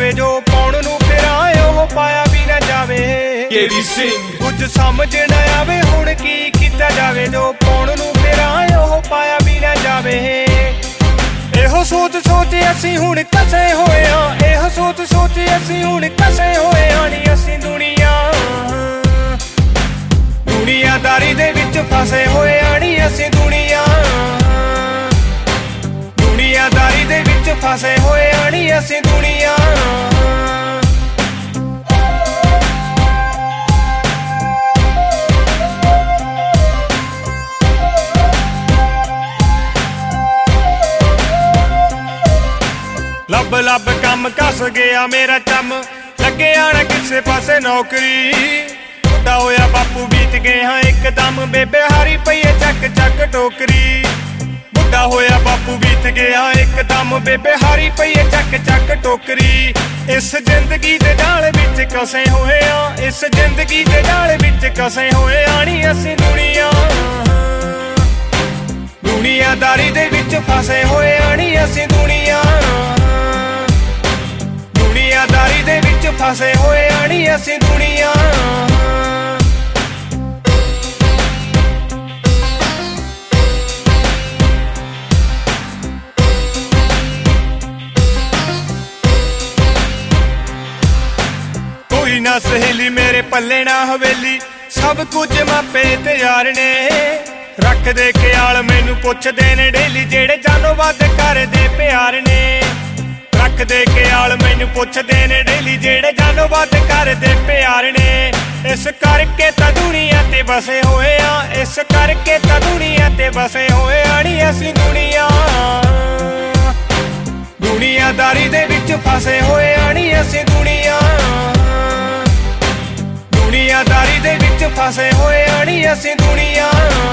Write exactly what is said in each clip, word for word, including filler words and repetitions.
ਜਾਵੇ ਜੋ ਪਾਉਣ ਨੂੰ ਫਿਰਾਂ ਉਹ ਪਾਇਆ ਵੀ ਨਾ ਜਾਵੇ। ਕੁਝ ਸਮਝ ਨਾ ਆਵੇ ਹੁਣ ਕੀ ਕੀਤਾ ਜਾਵੇ ਜੋ ਪਾਉਣ ਨੂੰ ਫਿਰਾਂ ਉਹ ਪਾਇਆ ਵੀ ਨਾ ਜਾਵੇ। ਇਹੋ ਸੋਚ ਸੋਚ ਅਸੀਂ ਹੁਣ ਕਸੇ ਹੋਏ ਆਂ, ਇਹੋ ਸੋਚ ਸੋਚ ਅਸੀਂ ਹੁਣ ਕਸੇ ਹੋਏ ਆਂ ਨੀ ਅਸੀਂ ਦੁਨੀਆ ਦੁਨੀਆਦਾਰੀ ਦੇ ਵਿੱਚ ਫਸੇ ਹੋਏ ਆਂ ਨੀ ਅਸੀਂ ਦੁਨੀਆ ਦੁਨੀਆਦਾਰੀ ਦੇ ਵਿੱਚ ਫਸੇ ਹੋਏ ਆਂ ਨੀ ਅਸੀਂ ਦੁਨੀਆ। ਲੱਭ ਲੱਭ ਕੰਮ ਕੱਸ ਗਿਆ ਮੇਰਾ ਚੰਮ, ਲੱਗਿਆ ਨਾ ਕਿਸੇ ਪਾਸੇ ਨੌਕਰੀ। ਬੁੱਢਾ ਹੋਇਆ ਬਾਪੂ ਬੀਤ ਗਏ ਹਾਂ ਇੱਕਦਮ, ਬੇਬੇ ਹਾਰੀ ਪਈ ਏ ਚੱਕ ਚੱਕ ਟੋਕਰੀ। ਬੁੱਢਾ ਹੋਇਆ ਬਾਪੂ ਬੀਤ ਗਿਆ ਇੱਕਦਮ, ਬੇਬੇ ਹਾਰੀ ਪਈ ਏ ਚੱਕ ਚੱਕ ਟੋਕਰੀ। ਇਸ ਜ਼ਿੰਦਗੀ ਦੇ ਜਾਲ ਵਿੱਚ ਕਸੇ ਹੋਏ ਆ, ਇਸ ਜ਼ਿੰਦਗੀ ਦੇ ਜਾਲ ਵਿੱਚ ਕਸੇ ਹੋਏ ਆ ਨੀ ਅਸੀਂ ਦੁਨੀਆ ਦੁਨੀਆਦਾਰੀ ਦੇ ਵਿੱਚ ਫਸੇ ਹੋਏ ਆ ਨੀ ਅਸੀਂ ਦੁਨੀਆ ਦੁਨੀਆਦਾਰੀ ਦੇ ਵਿੱਚ ਫਸੇ ਹੋਏ ਆ ਨੀ ਅਸੀਂ ਦੁਨੀਆ। ਕੋਈ ਨਾ ਸਹੇਲੀ ਮੇਰੇ ਪੱਲੇ ਨਾ ਹਵੇਲੀ, ਸਭ ਕੁਝ ਮਾਪੇ ਤੇ ਯਾਰ ਨੇ। ਰੱਖਦੇ ਖਿਆਲ ਮੈਨੂੰ ਪੁੱਛਦੇ ਨੇ ਡੇਲੀ, ਜਿਹੜੇ ਜਾਨੋਂ ਵੱਧ ਕਰਦੇ ਪਿਆਰ ਨੇ। ਰੱਖਦੇ ਖਿਆਲ ਮੈਨੂੰ ਪੁੱਛਦੇ ਨੇ ਡੇਲੀ, ਜਿਹੜੇ ਜਾਨੋਂ ਵੱਧ ਕਰਦੇ ਪਿਆਰ ਨੇ। ਇਸ ਕਰਕੇ ਤਾਂ ਦੁਨੀਆ ਤੇ ਬਸੇ ਹੋਏ ਆ, ਇਸ ਕਰਕੇ ਤਾਂ ਦੁਨੀਆ ਤੇ ਬਸੇ ਹੋਏ ਆ ਨੀ ਅਸੀਂ ਦੁਨੀਆ ਦੁਨੀਆਦਾਰੀ ਦੇ ਵਿੱਚ ਫਸੇ ਹੋਏ ਆ ਨੀ ਅਸੀਂ ਦੁਨੀਆ ਦੁਨੀਆਦਾਰੀ ਦੇ ਵਿੱਚ ਫਸੇ ਹੋਏ ਆ ਨੀ ਅਸੀਂ ਦੁਨੀਆ।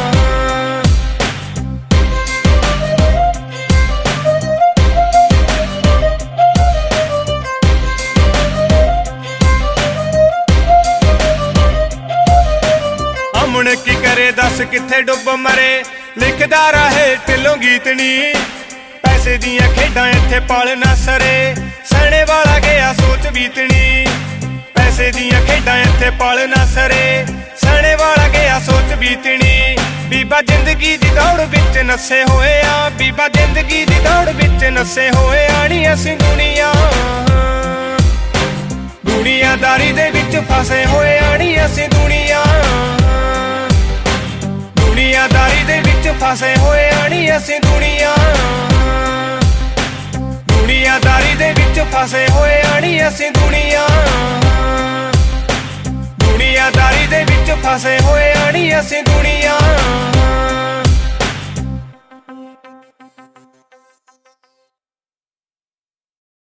ਹੁਣ ਕੀ ਕਰੇ ਦੱਸ ਕਿੱਥੇ ਡੁੱਬ ਮਰੇ, ਲਿਖਦਾ ਰਹੇ ਢਿੱਲੋਂ ਗੀਤਣੀ। ਪੈਸੇ ਦੀਆਂ ਖੇਡਾਂ ਇੱਥੇ ਪਾਲ ਨਾ ਸਰੇ, ਸਣੇ ਵਾਲਾ ਗਿਆ ਸੋਚ ਬੀਤਣੀ। ਪੈਸੇ ਦੀਆਂ ਖੇਡਾਂ ਇੱਥੇ ਪਾਲ ਨਾ ਸਰੇ, ਸਣੇ ਵਾਲਾ ਗਿਆ ਸੋਚ ਬੀਤਣੀ। ਬੀਬਾ ਜ਼ਿੰਦਗੀ ਦੀ ਦੌੜ ਵਿੱਚ ਨੱਸੇ ਹੋਏ ਆ, ਬੀਬਾ ਜ਼ਿੰਦਗੀ ਦੀ ਦੌੜ ਵਿੱਚ ਨੱਸੇ ਹੋਏ ਆ ਨੀ ਅਸੀਂ ਦੁਨੀਆ ਦੁਨੀਆਦਾਰੀ ਦੇ ਵਿੱਚ ਫਸੇ ਹੋਏ ਆ ਨੀ ਅਸੀਂ ਦੁਨੀਆ ਦੁਨੀਆਦਾਰੀ ਦੇ ਵਿੱਚ ਫਸੇ ਹੋਏ ਆ ਨੀ ਅਸੀਂ ਦੁਨੀਆ ਦੁਨੀਆਦਾਰੀ ਦੇ ਵਿੱਚ ਫਸੇ ਹੋਏ ਆ ਨੀ ਅਸੀਂ ਦੁਨੀਆ ਦੁਨੀਆਦਾਰੀ ਦੇ ਵਿੱਚ ਫਸੇ ਹੋਏ ਆ ਨੀ ਅਸੀਂ